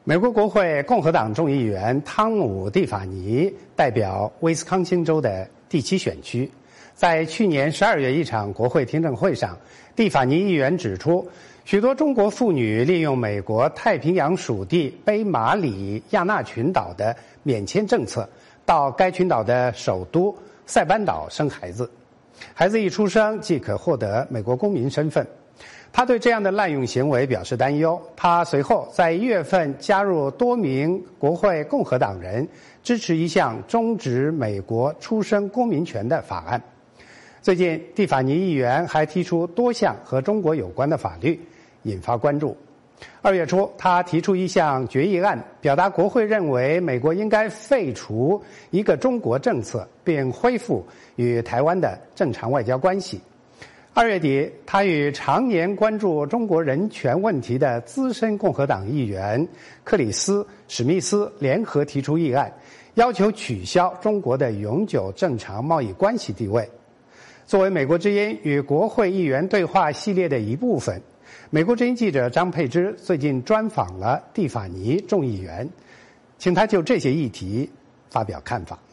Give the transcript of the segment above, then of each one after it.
美国国会共和党众议员汤姆·蒂法尼代表威斯康星州的第7选区，在去年12月一场国会听证会上，蒂法尼议员指出，许多中国妇女利用美国太平洋属地卑马里亚纳群岛的免签政策，到该群岛的首都塞班岛生孩子，孩子一出生即可获得美国公民身份。他对这样的滥用行为表示担忧。他随后在1月份加入多名国会共和党人支持一项终止美国出生公民权的法案。最近，蒂法尼议员还提出多项和中国有关的法律，引发关注。2月初，他提出一项决议案，表达国会认为美国应该废除一个中国政策，并恢复与台湾的正常外交关系。2月底，他与常年关注中国人权问题的资深共和党议员克里斯·史密斯联合提出议案，要求取消中国的永久正常贸易关系地位。作为美国之音与国会议员对话系列的一部分，美国之音记者张佩芝最近专访了蒂法尼众议员，请他就这些议题发表看法。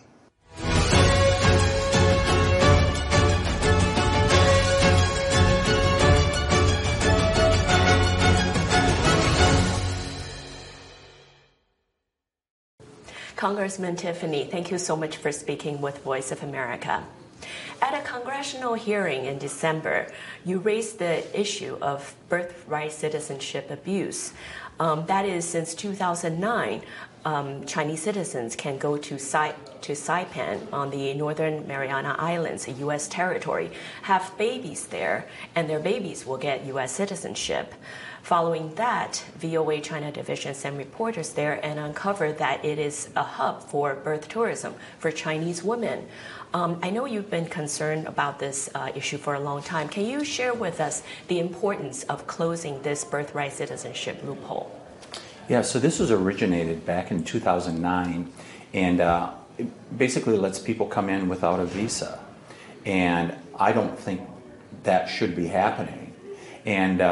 Congressman Tiffany, thank you so much for speaking with Voice of America. At a congressional hearing in December, you raised the issue of birthright citizenship abuse. That is, since 2009, Chinese citizens can go to Saipan on the Northern Mariana Islands, a U.S. territory, have babies there, and their babies will get U.S. citizenship. Following that, VOA China Division sent reporters there and uncovered that it is a hub for birth tourism for Chinese women. I know you've been concerned about this issue for a long time. Can you share with us the importance of closing this birthright citizenship loophole? Yeah, so this was originated back in 2009, and it basically lets people come in without a visa. And I don't think that should be happening. And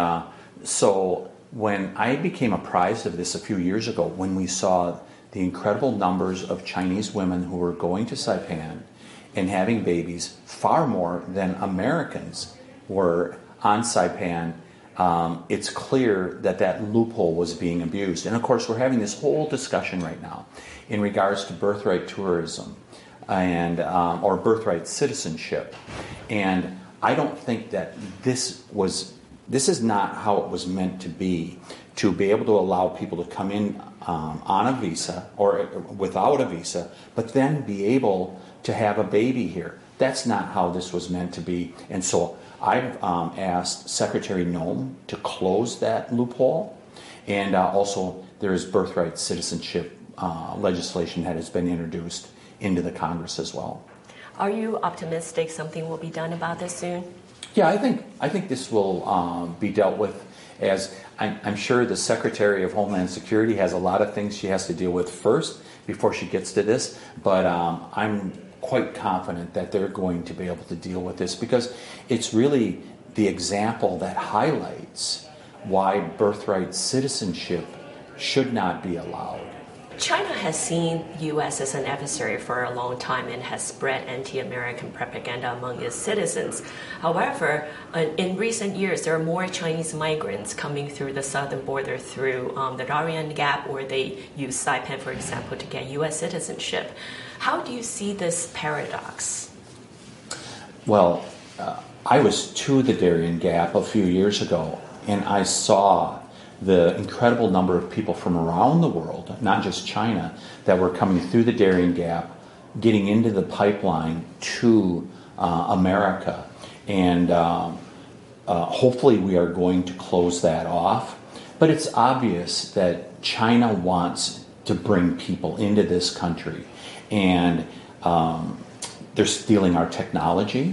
so when I became apprised of this a few years ago, when we saw the incredible numbers of Chinese women who were going to Saipan and having babies, far more than Americans were on Saipan, it's clear that that loophole was being abused. And of course, we're having this whole discussion right now in regards to birthright tourism and or birthright citizenship. And I don't think that this is not how it was meant to be able to allow people to come in on a visa or without a visa, but then be able to have a baby here. That's not how this was meant to be. And so I've asked Secretary Noem to close that loophole. And also there is birthright citizenship legislation that has been introduced into the Congress as well. Are you optimistic something will be done about this soon? Yeah, I think this will be dealt with as I'm sure the Secretary of Homeland Security has a lot of things she has to deal with first before she gets to this, but I'm quite confident that they're going to be able to deal with this because it's really the example that highlights why birthright citizenship should not be allowed. China has seen the U.S. as an adversary for a long time and has spread anti-American propaganda among its citizens. However, in recent years, there are more Chinese migrants coming through the southern border through the Darien Gap, or they use Saipan, for example, to get U.S. citizenship. How do you see this paradox? Well, I was to the Darien Gap a few years ago, and I saw the incredible number of people from around the world, not just China, that were coming through the Darien Gap, getting into the pipeline to America. And hopefully we are going to close that off. But it's obvious that China wants to bring people into this country. And they're stealing our technology.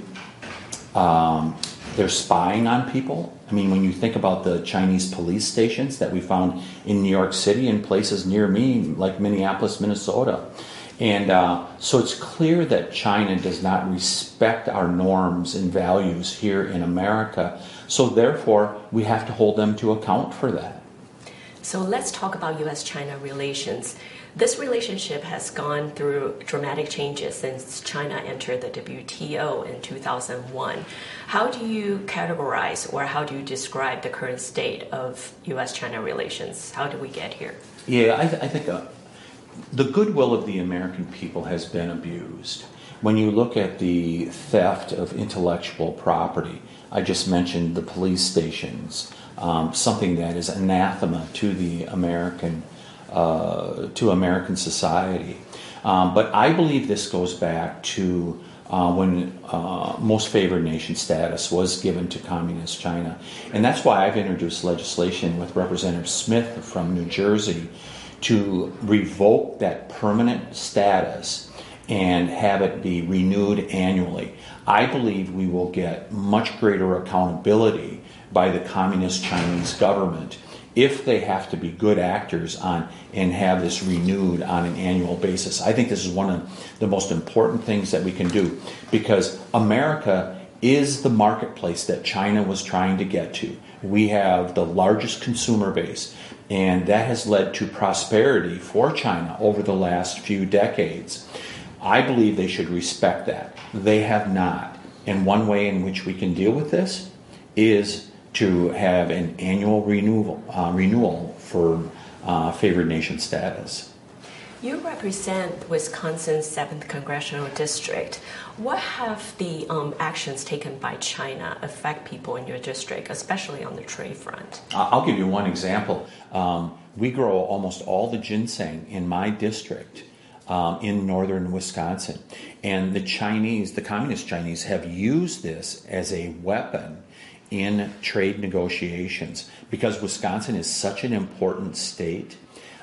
They're spying on people. I mean, when you think about the Chinese police stations that we found in New York City and places near me, like Minneapolis, Minnesota. And so it's clear that China does not respect our norms and values here in America. So therefore, we have to hold them to account for that. So let's talk about U.S.-China relations. This relationship has gone through dramatic changes since China entered the WTO in 2001. How do you categorize or how do you describe the current state of U.S.-China relations? How did we get here? Yeah, I think the goodwill of the American people has been abused. When you look at the theft of intellectual property, I just mentioned the police stations, something that is anathema to the American society. But I believe this goes back to when most favored nation status was given to Communist China. And that's why I've introduced legislation with Representative Smith from New Jersey to revoke that permanent status and have it be renewed annually. I believe we will get much greater accountability by the Communist Chinese government if they have to be good actors on and have this renewed on an annual basis. I think this is one of the most important things that we can do, because America is the marketplace that China was trying to get to. We have the largest consumer base, and that has led to prosperity for China over the last few decades. I believe they should respect that. They have not. And one way in which we can deal with this is to have an annual renewal for favored nation status. You represent Wisconsin's 7th Congressional District. What have the actions taken by China affect people in your district, especially on the trade front? I'll give you one example. We grow almost all the ginseng in my district in northern Wisconsin. And the Communist Chinese have used this as a weapon in trade negotiations, because Wisconsin is such an important state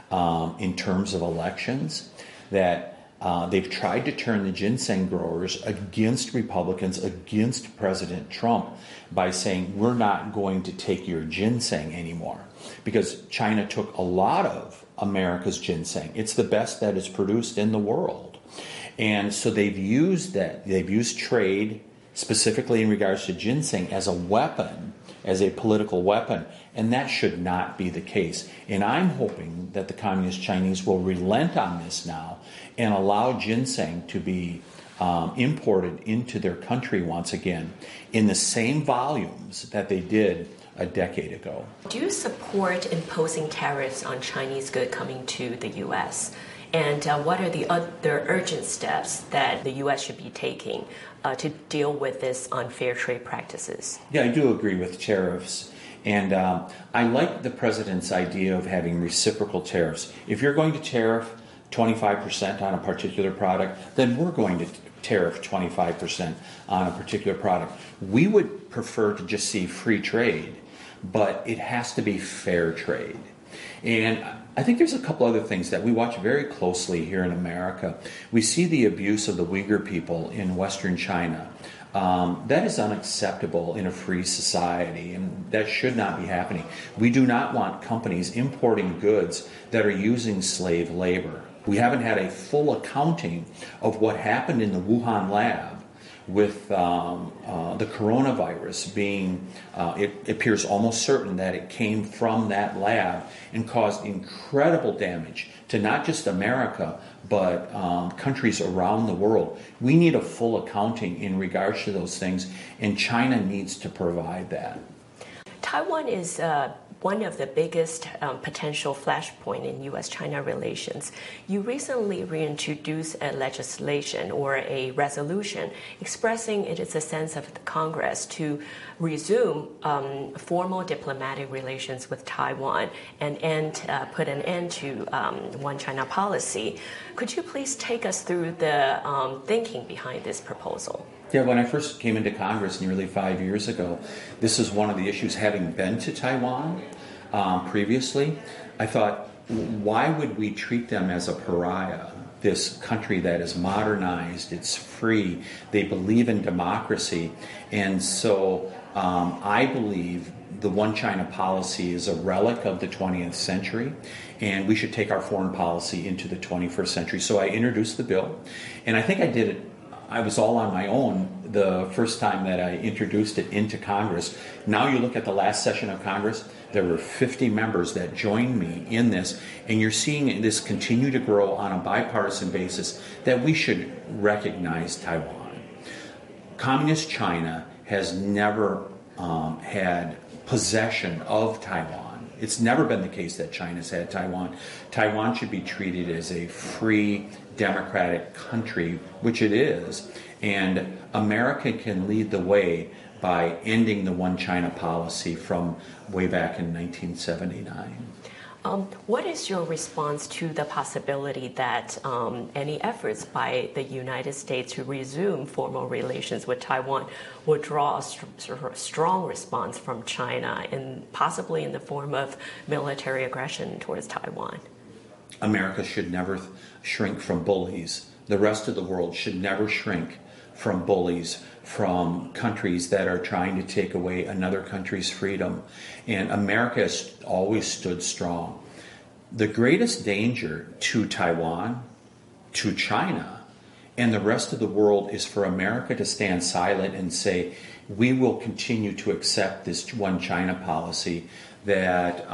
in terms of elections that they've tried to turn the ginseng growers against Republicans, against President Trump, by saying, we're not going to take your ginseng anymore, because China took a lot of America's ginseng. It's the best that is produced in the world. And so they've used that. They've used trade, specifically in regards to ginseng, as a weapon, as a political weapon, and that should not be the case. And I'm hoping that the Communist Chinese will relent on this now and allow ginseng to be imported into their country once again in the same volumes that they did a decade ago. Do you support imposing tariffs on Chinese goods coming to the U.S.? And what are the other urgent steps that the U.S. should be taking to deal with this unfair trade practices? Yeah, I do agree with tariffs. And I like the president's idea of having reciprocal tariffs. If you're going to tariff 25% on a particular product, then we're going to tariff 25% on a particular product. We would prefer to just see free trade, but it has to be fair trade. And I think there's a couple other things that we watch very closely here in America. We see the abuse of the Uyghur people in Western China. That is unacceptable in a free society, and that should not be happening. We do not want companies importing goods that are using slave labor. We haven't had a full accounting of what happened in the Wuhan lab with the coronavirus being, it appears almost certain that it came from that lab and caused incredible damage to not just America, but countries around the world. We need a full accounting in regards to those things, and China needs to provide that. Taiwan is one of the biggest potential flashpoint in U.S.-China relations. You recently reintroduced a legislation or a resolution expressing it is a sense of the Congress to resume formal diplomatic relations with Taiwan and put an end to One China policy. Could you please take us through the thinking behind this proposal? Yeah, when I first came into Congress nearly 5 years ago, this is one of the issues. Having been to Taiwan previously, I thought, why would we treat them as a pariah? This country that is modernized, it's free, they believe in democracy. And so I believe the One China policy is a relic of the 20th century, and we should take our foreign policy into the 21st century. So I introduced the bill, and I think I did it. I was all on my own the first time that I introduced it into Congress. Now you look at the last session of Congress, There were 50 members that joined me in this, and you're seeing this continue to grow on a bipartisan basis that we should recognize Taiwan. Communist China has never had possession of Taiwan. It's never been the case that China's had Taiwan. Taiwan should be treated as a free, democratic country, which it is, and America can lead the way by ending the one China policy from way back in 1979. What is your response to the possibility that any efforts by the United States to resume formal relations with Taiwan would draw a strong response from China, and possibly in the form of military aggression towards Taiwan? America should never shrink from bullies. The rest of the world should never shrink from bullies, from countries that are trying to take away another country's freedom. And America has always stood strong. The greatest danger to Taiwan, to China, and the rest of the world is for America to stand silent and say, we will continue to accept this one China policy that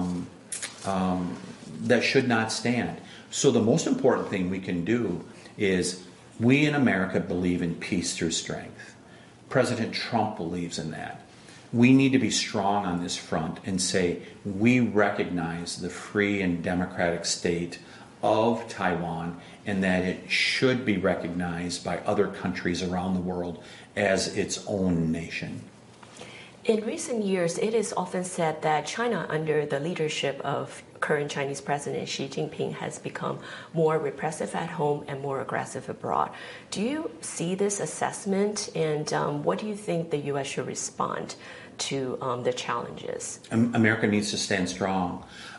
that should not stand. So the most important thing we can do is, we in America believe in peace through strength. President Trump believes in that. We need to be strong on this front and say, we recognize the free and democratic state of Taiwan, and that it should be recognized by other countries around the world as its own nation. In recent years, it is often said that China, under the leadership of current Chinese President Xi Jinping, has become more repressive at home and more aggressive abroad. Do you see this assessment, and what do you think the U.S. should respond to the challenges? America needs to stand strong.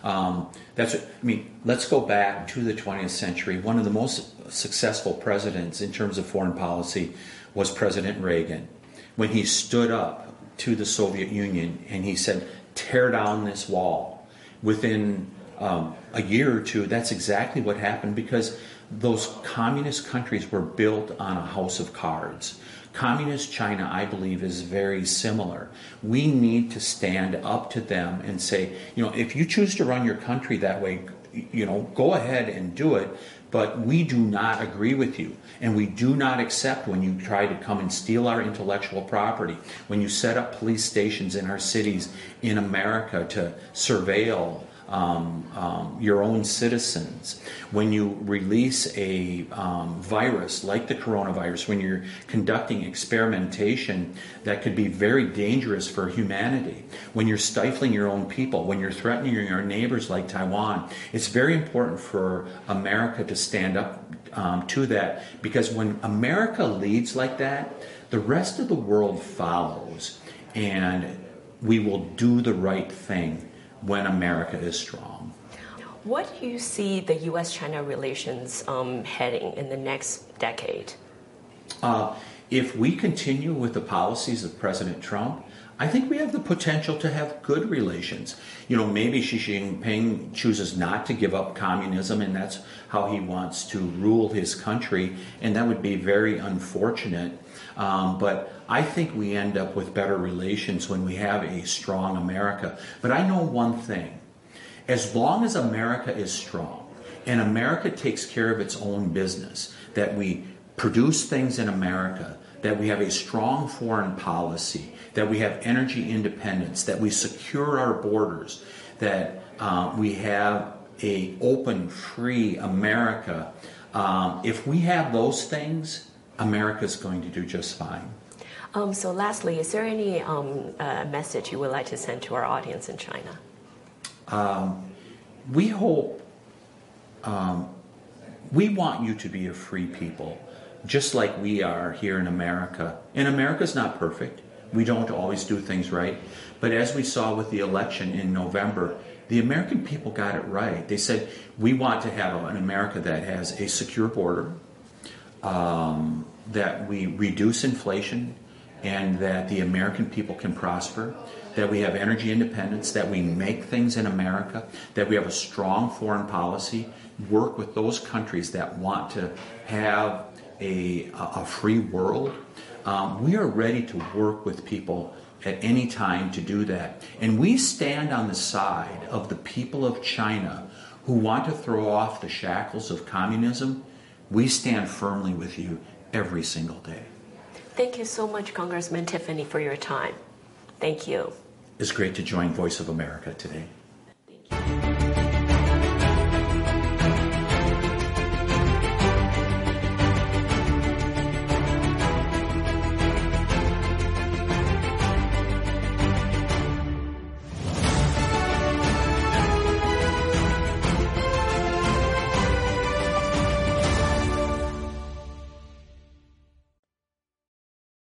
Let's go back to the 20th century. One of the most successful presidents in terms of foreign policy was President Reagan, when he stood up to the Soviet Union and he said, tear down this wall. Within a year or two, that's exactly what happened, because those communist countries were built on a house of cards. Communist China, I believe, is very similar. We need to stand up to them and say, if you choose to run your country that way, go ahead and do it, but we do not agree with you. And we do not accept when you try to come and steal our intellectual property, when you set up police stations in our cities in America to surveil your own citizens, when you release a virus like the coronavirus, when you're conducting experimentation that could be very dangerous for humanity, when you're stifling your own people, when you're threatening your neighbors like Taiwan. It's very important for America to stand up to that, because when America leads like that, the rest of the world follows, and we will do the right thing when America is strong. What do you see the U.S.-China relations heading in the next decade? If we continue with the policies of President Trump, I think we have the potential to have good relations. Maybe Xi Jinping chooses not to give up communism, and that's how he wants to rule his country, and that would be very unfortunate. But I think we end up with better relations when we have a strong America. But I know one thing. As long as America is strong, and America takes care of its own business, that we produce things in America, that we have a strong foreign policy, that we have energy independence, that we secure our borders, that we have a open, free America. If we have those things, America's going to do just fine. So lastly, is there any message you would like to send to our audience in China? We hope, we want you to be a free people, just like we are here in America. And America's not perfect. We don't always do things right. But as we saw with the election in November, the American people got it right. They said, we want to have an America that has a secure border, that we reduce inflation, and that the American people can prosper, that we have energy independence, that we make things in America, that we have a strong foreign policy, work with those countries that want to have a free world. We are ready to work with people at any time to do that. And we stand on the side of the people of China who want to throw off the shackles of communism. We stand firmly with you every single day. Thank you so much, Congressman Tiffany, for your time. Thank you. It's great to join Voice of America today. Thank you.